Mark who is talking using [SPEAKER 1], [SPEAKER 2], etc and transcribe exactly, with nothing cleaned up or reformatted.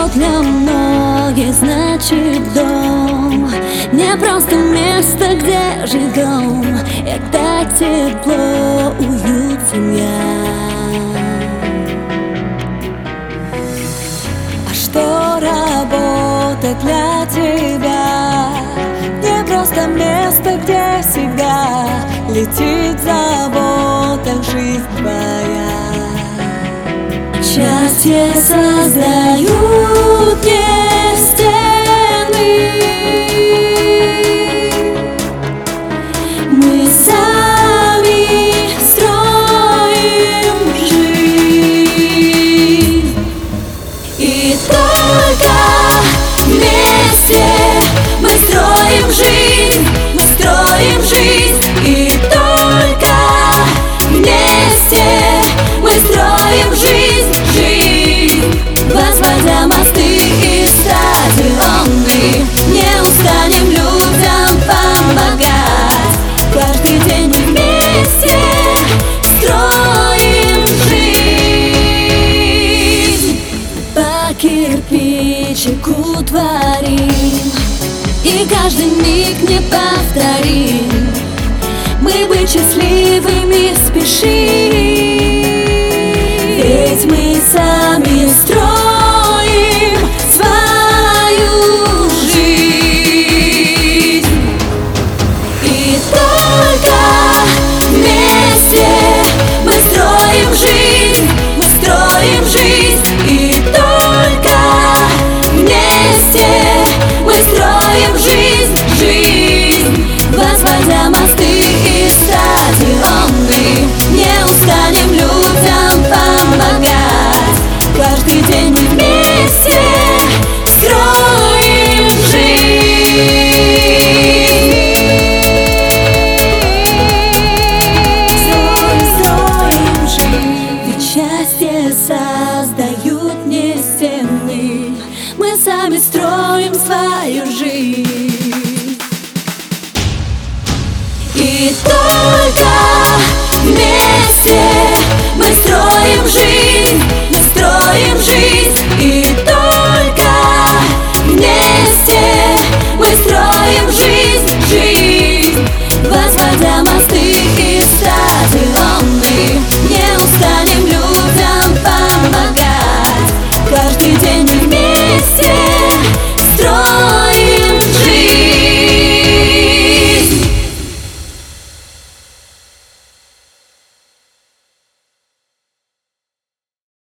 [SPEAKER 1] что для многих значит дом? Не просто место, где живем, это тепло, уют, семья. А что работа для тебя? Не просто место, где всегда летит в заботах жизнь твоя. Счастье создают не стены, мы сами строим жизнь. И только вместе мы строим жизнь, мы строим жизнь. И только вместе мы строим жизнь, жизнь. Возводя мосты и стадионы, не устанем людям помогать. Каждый день мы вместе строим жизнь. По кирпичику творим, и каждый миг неповторим. Мы быть счастливыми спешим, ведь мы сами строим свою жизнь. И только вместе мы строим жизнь, мы строим жизнь. И только вместе мы строим жизнь, жизнь. Возводя мосты и стадионы, не устанем людям помогать. Каждый день мы вместе строим жизнь. Строим, строим жизнь. Ведь счастье сам